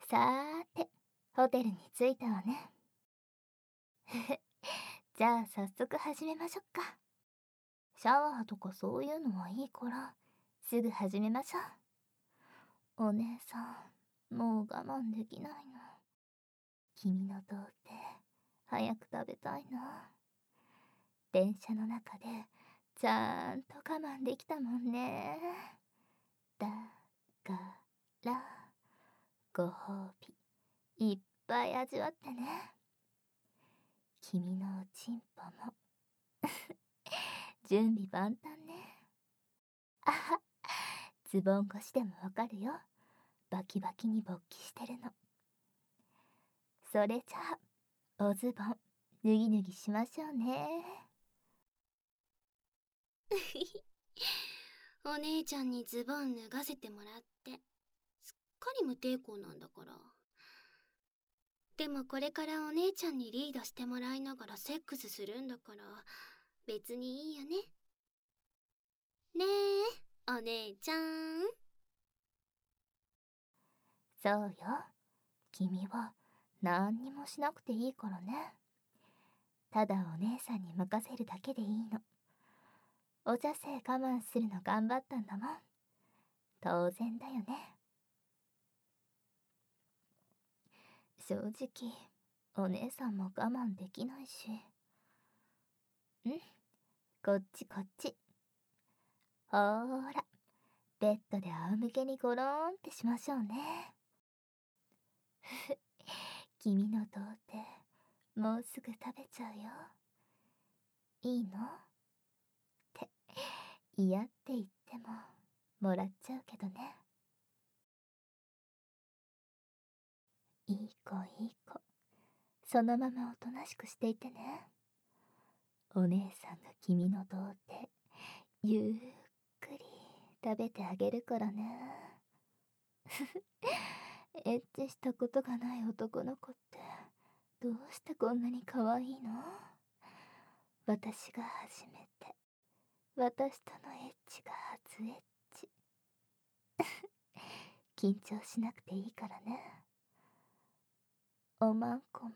さーて、ホテルに着いたわね。じゃあ早速始めましょっか。シャワーとかそういうのはいいから、すぐ始めましょう。お姉さん、もう我慢できないの。君の童貞、早く食べたいな。電車の中で、ちゃんと我慢できたもんね。だから、ご褒美、いっぱい味わってね。君のおちんぽも準備万端ね。あは、ズボン越しでもわかるよ。バキバキに勃起してるの。それじゃあ、おズボン脱ぎ脱ぎしましょうね。 お姉ちゃんにズボン脱がせてもらってすっかり無抵抗なんだから。でもこれからお姉ちゃんにリードしてもらいながらセックスするんだから別にいいよね。ねえお姉ちゃん。 そうよ。君は何にもしなくていいからね。ただお姉さんに任せるだけでいいの。お茶せ我慢するの頑張ったんだもん。当然だよね。正直、お姉さんも我慢できないし。こっちこっち。ほーら、ベッドで仰向けにゴローンってしましょうね。君の童貞、もうすぐ食べちゃうよ。いいのって嫌って言ってももらっちゃうけどね。いい子いい子、そのままおとなしくしていてね。お姉さんが君の童貞ゆっくり食べてあげるからね。エッチしたことがない男の子ってどうしてこんなに可愛いの？私が初めて、私とのエッチが初エッチ。緊張しなくていいからね。おまんこも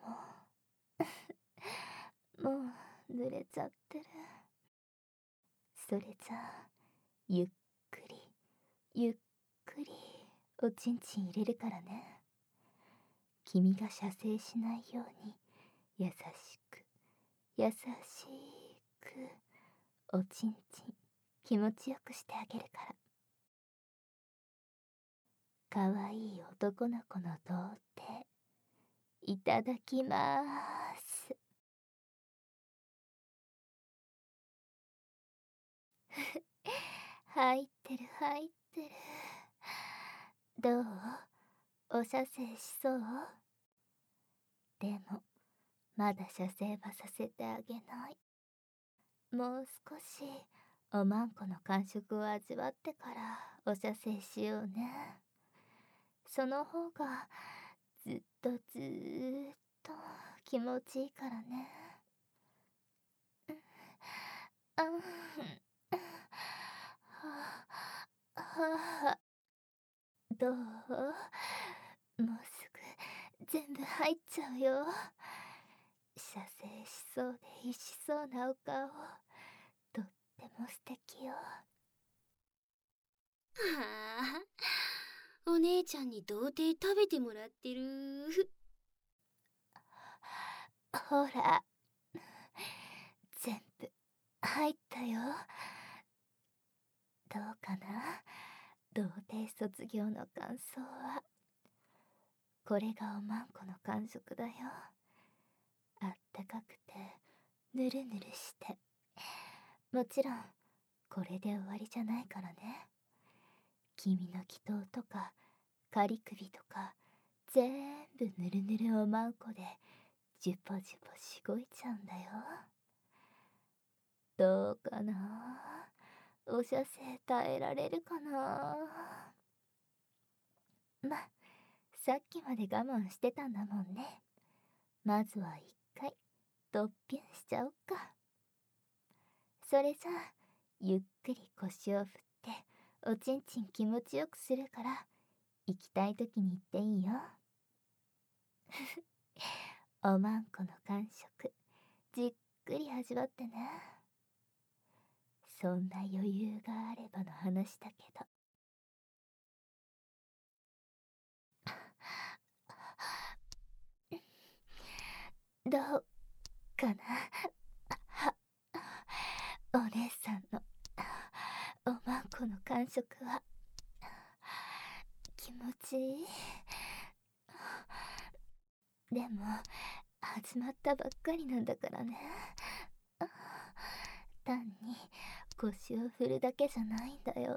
もう濡れちゃってる。それじゃあゆっくりゆっくりおちんちん入れるからね。君が射精しないように優しく優しくおちんちん気持ちよくしてあげるから。かわいい男の子の童貞いただきまーす。入ってる入ってる。どう？お射精しそう？でもまだ射精はさせてあげない。もう少しおまんこの感触を味わってからお射精しようね。その方がずっとずーっと気持ちいいからね。あん、はあ、どう？もうすぐ全部入っちゃうよ。射精しそうで必死そうなお顔、とっても素敵よ。 はあ、お姉ちゃんに童貞食べてもらってる。 ほら、全部入ったよ。どうかな、童貞卒業の感想は。これがおまんこの感触だよ。あったかくてぬるぬるして。もちろんこれで終わりじゃないからね。君の祈祷とか仮首とか全部ぬるぬるおまんこでジュポジュポしごいちゃうんだよ。どうかな、お射精耐えられるかな。ま、さっきまで我慢してたんだもんね。まずは一回ドッピュンしちゃおっか。それじゃあゆっくり腰を振っておちんちん気持ちよくするから、行きたい時に行っていいよ。 おまんこの感触じっくり味わってね。そんな余裕があればの話だけど。どうかな。お姉さんのおまんこの感触は気持ちいい。でも始まったばっかりなんだからね。単に腰を振るだけじゃないんだよ。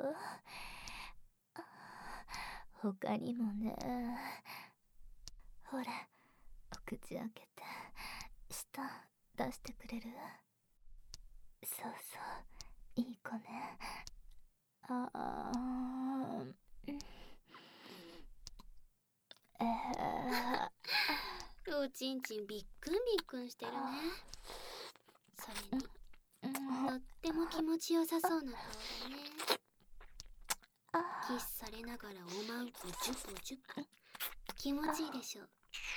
他にもね。ほら、お口開けて舌出してくれる？そうそう、いい子ね。ああ、 おちんちんびっくんびっくんしてるね。それにとっても気持ちよさそうな顔だね。キスされながらおまんこジュポジュポ、気持ちいいでしょ。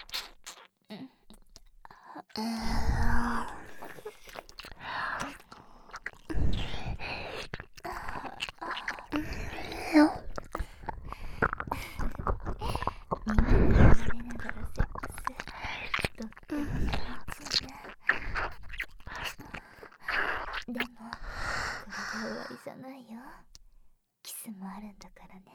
耳に噛まれながらセックス、とっても気持ちいいね。でもこれで終わりじゃないよ。キスもあるんだからね。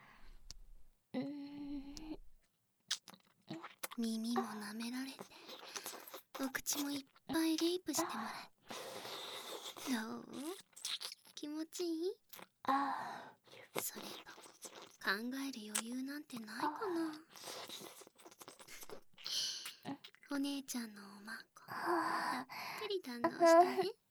耳も舐められて、お口もいっぱいレイプしてもらって、どう？気持ちいい？それと考える余裕なんてないかな。お姉ちゃんのおまんこたっぷり堪能してね。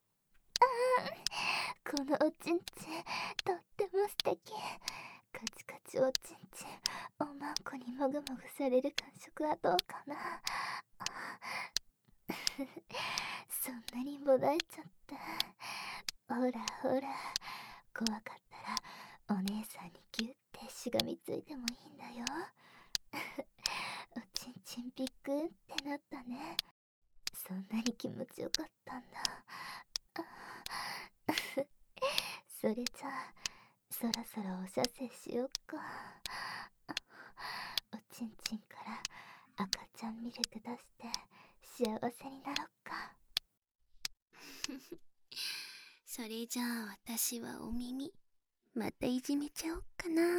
このおちんちんとっても素敵。カチカチおちんちん、おまんこにもぐもぐされる感触はどうかな。そんなにぼだえちゃって。ほらほら、怖かったらお姉さんにギュッてしがみついてもいいんだよ。おちんちんびっくんってなったね。そんなに気持ちよかったんだ。それじゃあそろそろお射精しよっか。おちんちんから赤ちゃんミルク出して幸せになろっか。 それじゃあ私はお耳またいじめちゃおっかな。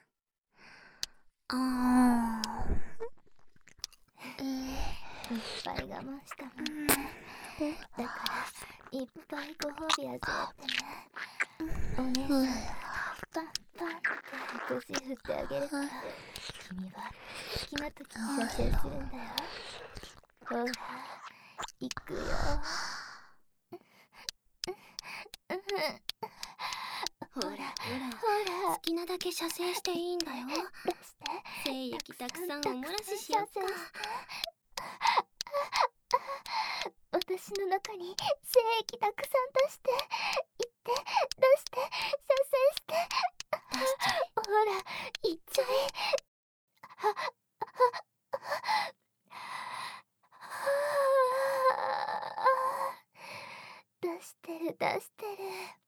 いっぱい我慢したもんね。だからいっぱいご褒美味わってね。お姉さんがパンパンって腰振ってあげるから、君は好きな時に射精するんだよ。ほら行くよ。 ほらほら、好きなだけ射精していいんだよ。 出して。 精液たくさんお漏らししよっか。 私の中に精液たくさん出して。行って出して射精して。 出しちゃえ。 ほら行っちゃえ。出してる出してる。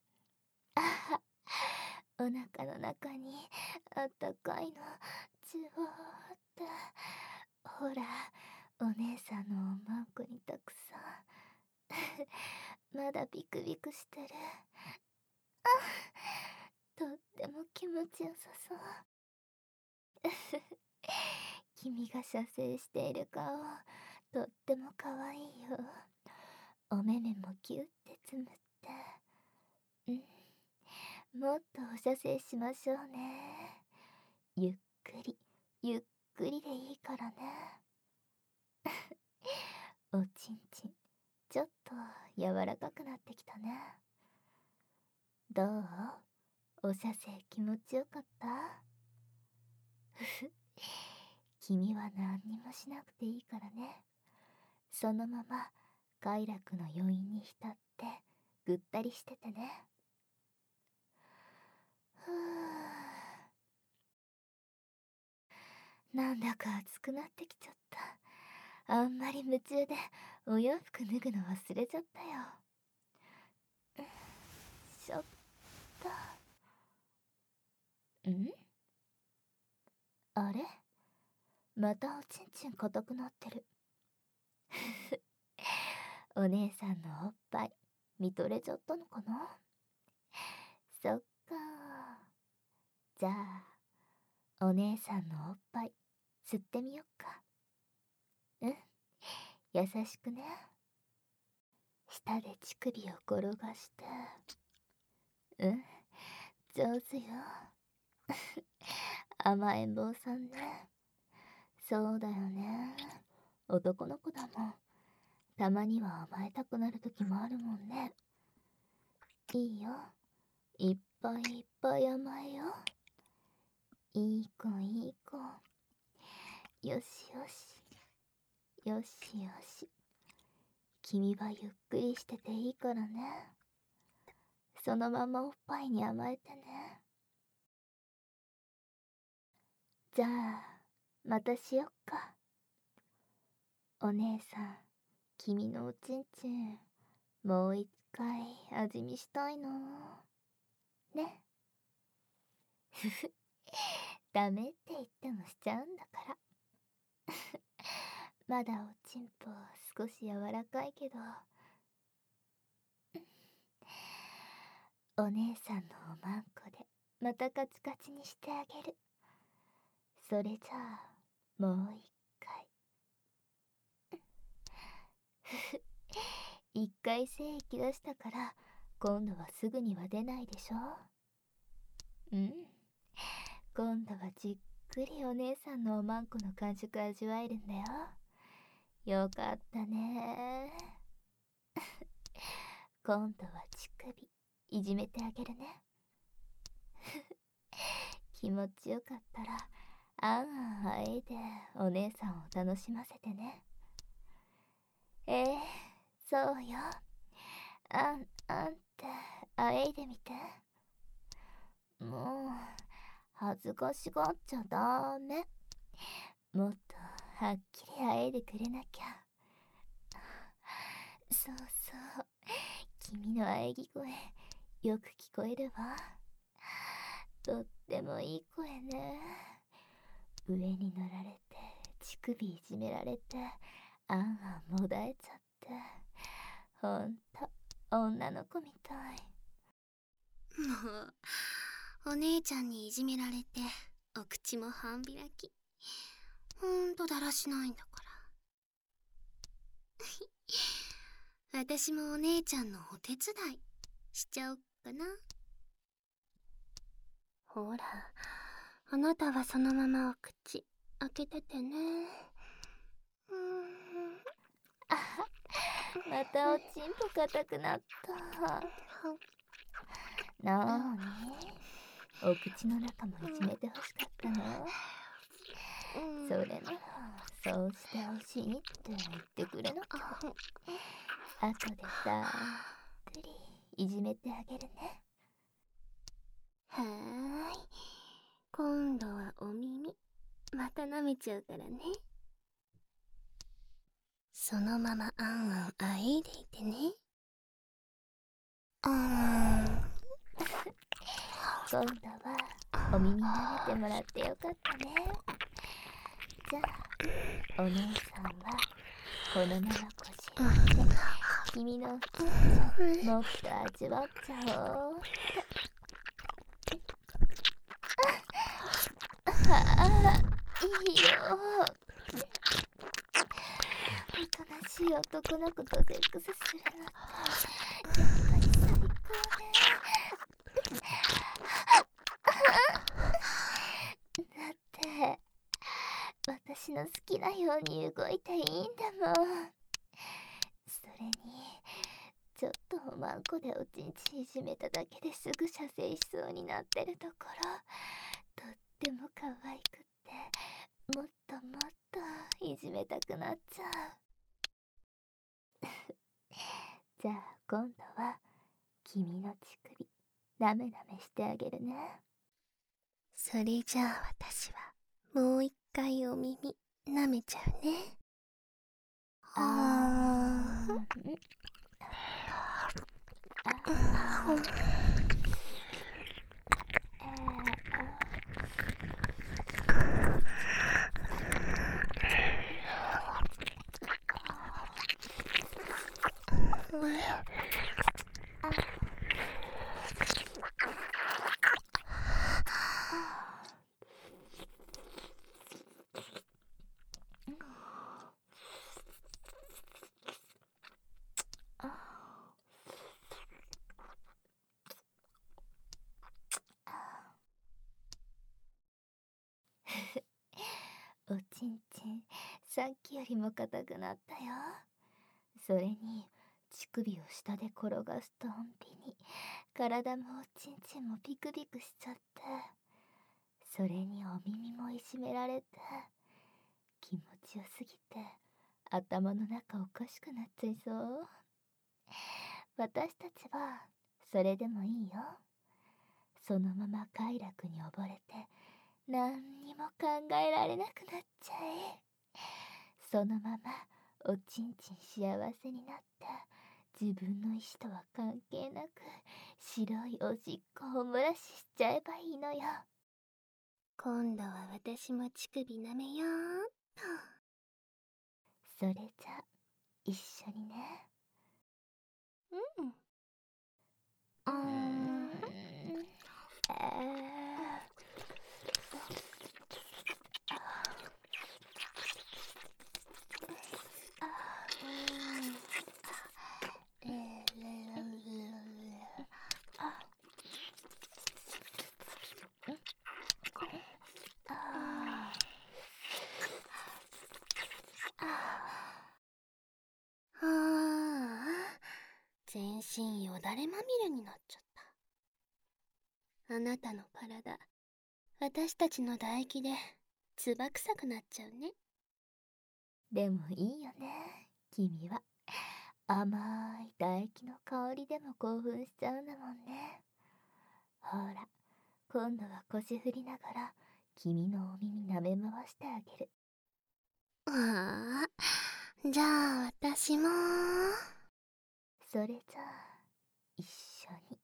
お腹の中にあったかいのじゅわーって。ほらお姉さんのおまんこにたくさん。まだビクビクしてる。とっても気持ちよさそう。君が射精している顔とっても可愛いよ。お目目もキュッてつむって。もっとお射精しましょうね。ゆっくりゆっくりでいいからね。おちんちんちょっと柔らかくなってきたね。どう？お射精気持ちよかった？君は何にもしなくていいからね。そのまま快楽の余韻に浸ってぐったりしててね。なんだか暑くなってきちゃった。 あんまり夢中でお洋服脱ぐの忘れちゃったよ。しょっと。あれ、またおちんちん硬くなってる。お姉さんのおっぱい見とれちゃったのかな。そっか。じゃあお姉さんのおっぱい吸ってみよっか。優しくね。舌で乳首を転がして。上手よ。甘えん坊さんね。そうだよね。男の子だもん。たまには甘えたくなる時もあるもんね。いいよ。いっぱいいっぱい甘えよ。いい子いい子。よしよし。よしよし。君はゆっくりしてていいからね。そのままおっぱいに甘えてね。じゃあまたしよっか。お姉さん、君のおちんちんもう一回味見したいな。ね。ふふ。ダメって言ってもしちゃうんだから。まだおちんぽ少し柔らかいけど、お姉さんのおまんこでまたカチカチにしてあげる。それじゃあもう一回。ふふ。一回精液出したから今度はすぐには出ないでしょ。今度はじっくりお姉さんのおまんこの感触味わえるんだよ。よかったね。今度は乳首いじめてあげるね。気持ちよかったらあんあんあえいでお姉さんを楽しませてね。そうよ。あんあんってあえいでみて。もう恥ずかしがっちゃダメ。もっとはっきりあえいでくれなきゃ。そうそう、君の喘ぎ声よく聞こえるわ。とってもいい声ね。上に乗られて乳首いじめられてあんあんもだえちゃって、ほんと女の子みたい。 もうお姉ちゃんにいじめられてお口も半開き。ほんとだらしないんだから私もお姉ちゃんのお手伝いしちゃおっかな。ほら、あなたはそのままお口開けててね。 あは、またおちんぽ硬くなった。なーに、お口の中もいじめてほしかったの？それならそうしてほしいって言ってくれなきゃ。後でさっくりいじめてあげるね。 はーい、今度はお耳また舐めちゃうからね。そのままあんあんあえいでいてね。 今度はお耳舐めてもらってよかったね。じゃあお姉さんはこのまま腰をって君のおちんちんもっと味わっちゃおう。ああ、いいよ。おとなしい男の子とセックスするのってやっぱり最高ね。だって私の好きなように動いていいんだもん。それにちょっとおまんこでおちんちんいじめただけですぐ射精しそうになってるところとっても可愛くってもっともっといじめたくなっちゃう。じゃあ今度は君の乳首なめなめしてあげるね。 それじゃあ私はもう一回お耳舐めちゃうね。 おちんちん、さっきよりも硬くなったよ。それに乳首を下で転がすとんびに体もおちんちんもピクピクしちゃって、それにお耳もいじめられて、気持ちよすぎて頭の中おかしくなっちゃいそう。私たちはそれでもいいよ。そのまま快楽に溺れて何にも考えられなくなっちゃえ。そのままおちんちん幸せになって、自分の意志とは関係なく白いおしっこをお漏らししちゃえばいいのよ。 今度は私も乳首舐めようっと。 それじゃ一緒にね。 うん。全身よだれまみれになっちゃった。あなたの体、私たちの唾液でつば臭くなっちゃうね。 でもいいよね、君は。甘い唾液の香りでも興奮しちゃうんだもんね。ほら、今度は腰振りながら君のお耳舐め回してあげる。 ああ、じゃあ私も。 それじゃあ一緒に。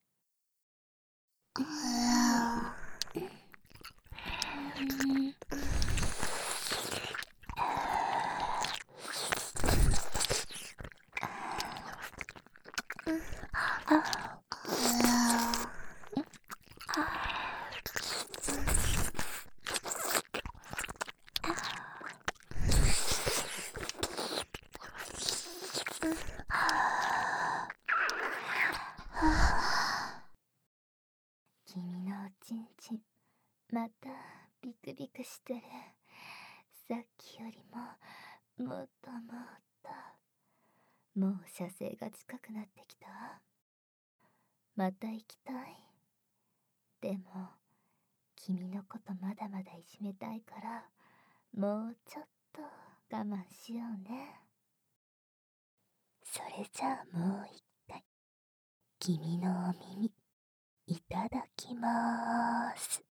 君のおちんちん、またビクビクしてる。さっきよりももっともっと。もう射精が近くなってきた。また行きたい。でも君のことまだまだいじめたいから、もうちょっと我慢しようね。それじゃあもう一回、君のお耳いただきまーす。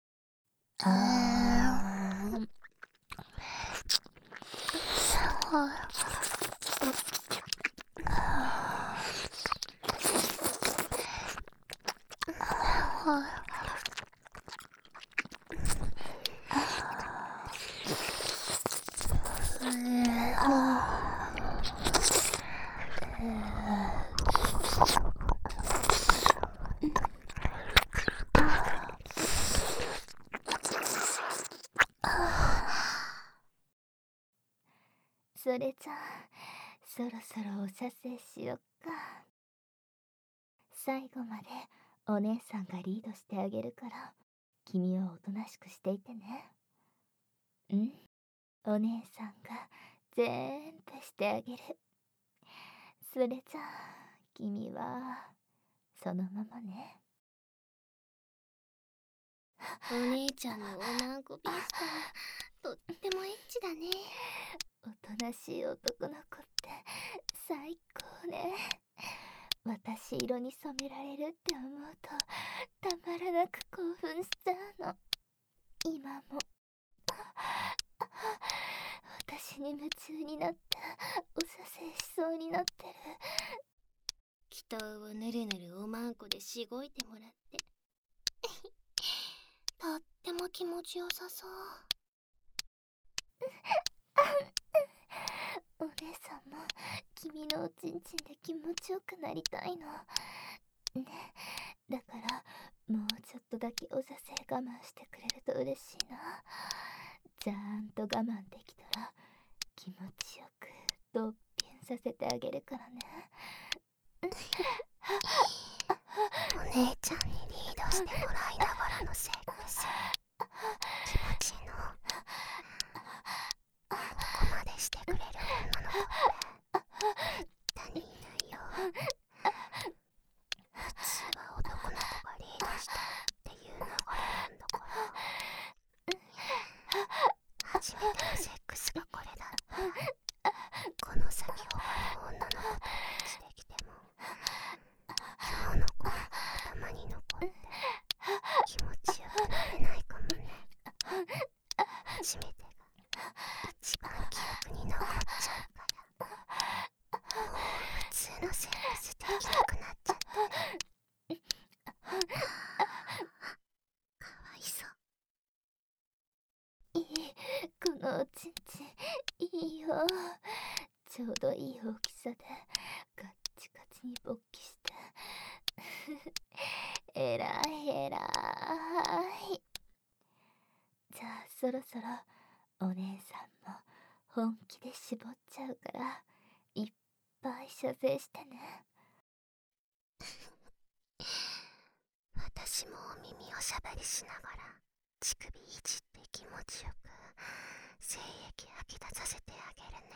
それじゃあそろそろお射精しよっか。最後までお姉さんがリードしてあげるから、君はおとなしくしていてね。お姉さんが全部してあげる。それじゃあ君はそのままね。 お姉ちゃんのおまんこビースター、とってもエッチだね。 おとなしい男の子って最高ね。私色に染められるって思うとたまらなく興奮しちゃうの。今も私ちに夢中になっておさせしそうになってる。 祈祷をぬるぬるおまんこでしごいてもらってとっても気持ちよさそう。 お姉さんも君のおちんちんで気持ちよくなりたいのね。だからもうちょっとだけおさせ我慢してくれると嬉しいな。ちゃんと我慢できたら気持ちよくドッピンさせてあげるからね。 お姉ちゃんにリードしてもらいながらのセックス気持ちいいの。ここまでしてくれる女の子って他人いないよ。普通は男の子がリードしてっていう流れなんだから。初めてのセックスがこれだったらこの先他の女の子とエッチできても今日のこの頭に残って気持ちよくなれないかもね。初めてが一番記憶に残っちゃうからもう普通のセックスできなくなっちゃってる。かわいそう。 いい、このおちんちんいいよ。ちょうどいい大きさでガッチガチに勃起してえらいえらい。じゃあそろそろお姉さんも本気で絞っちゃうからいっぱい射精してね。 私もお耳をしゃべりしながら乳首いじって気持ちよく精液吐き出させてあげるね。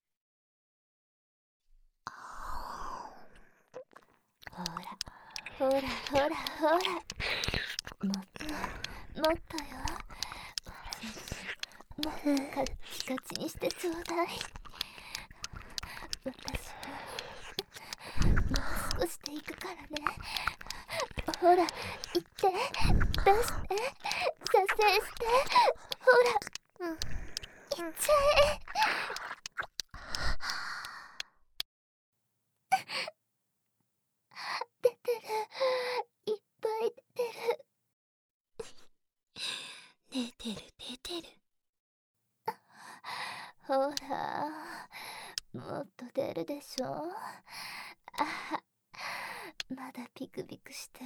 ほらほらほらほら、もっともっとよ。もっとカッチカチにしてちょうだい。私もう少しで行くからね。ほら行って出して射精してほら、行っちゃえ。出てる、いっぱい出てる。 出てる出てる。 ほらもっと出るでしょ。まだピクピクしてる。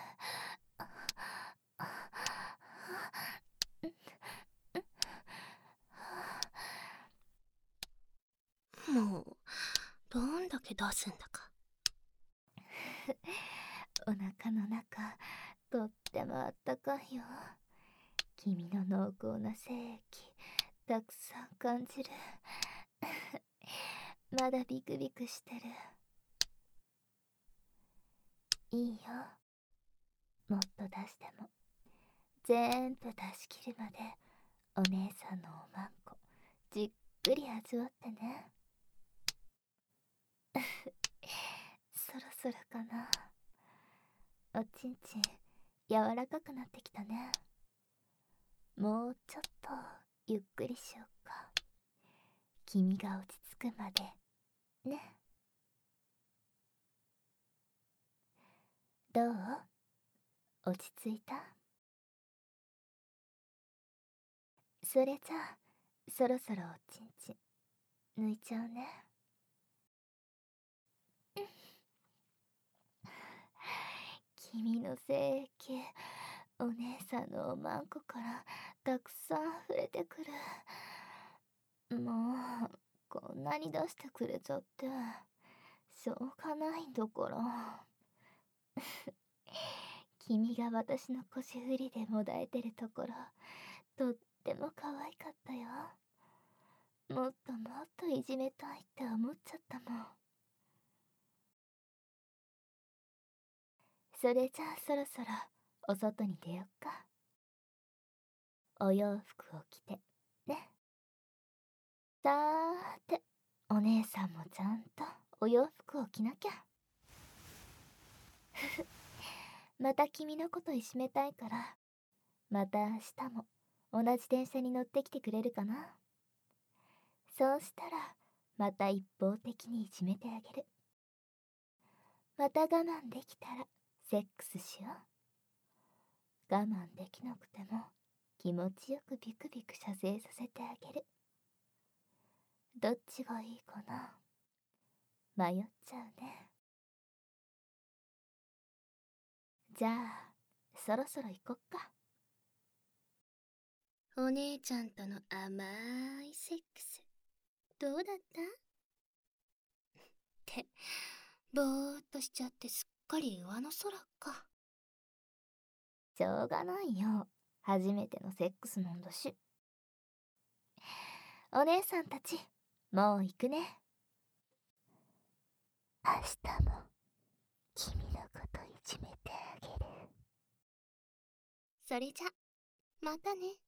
もうどんだけ出すんだか。 お腹の中とってもあったかいよ。君の濃厚な精液たくさん感じる。まだビクビクしてる。いいよ、もっと出しても全部出し切るまでお姉さんのおまんこじっくり味わってね。そろそろかな。おちんちん柔らかくなってきたね。もうちょっとゆっくりしよっか。君が落ち着くまでね。どう？落ち着いた？それじゃあそろそろおちんちん抜いちゃうね。君の精液お姉さんのおまんこからたくさん溢れてくる。もうこんなに出してくれちゃってしょうがないんだから君が私の腰振りでもだえてるところとっても可愛かったよ。もっともっといじめたいって思っちゃったもん。それじゃあそろそろお外に出よっか。お洋服を着てね。さーてお姉さんもちゃんとお洋服を着なきゃ。また君のこといじめたいからまた明日も同じ電車に乗ってきてくれるかな。 そうしたらまた一方的にいじめてあげる。また我慢できたらセックスしよう。我慢できなくても気持ちよくビクビク射精させてあげる。どっちがいいかな。迷っちゃうね。じゃあそろそろ行こっか。 お姉ちゃんとの甘いセックスどうだったってぼーっとしちゃってすっかり上の空か。 しょうがないよ。初めてのセックスなんだし。お姉さんたち、もう行くね。明日も君のこといじめてあげる。 それじゃまたね。